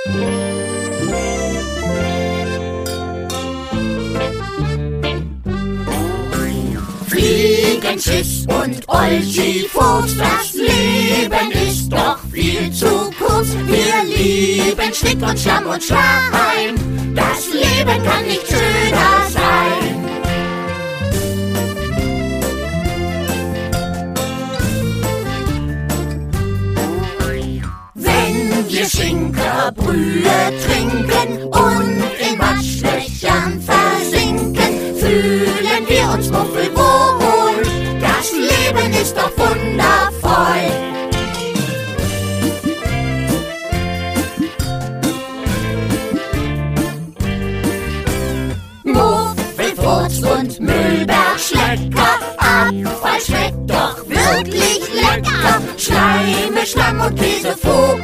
Fliegen, Schiss und Olchi-Fuchs, das Leben ist doch viel zu kurz. Wir lieben Schnick und Schlamm und Schleim, das Leben kann nicht schöner sein. Wenn wir Schinkerbrühe trinken und in Matschlöchern versinken, fühlen wir uns muffelwohl, das Leben ist doch wundervoll. Muffelfurz und Müllbergschlecker, Abfall schmeckt doch wirklich lecker. Schleime, Schlamm und Käsevogel,